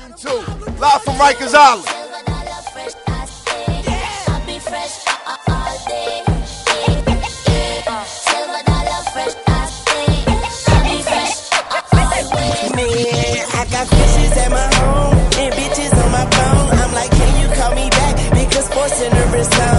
Season 2. Live from Rikers Island. I got fishes at my home and bitches on my phone. I'm like, can you call me back? Because sports in the wrist zone.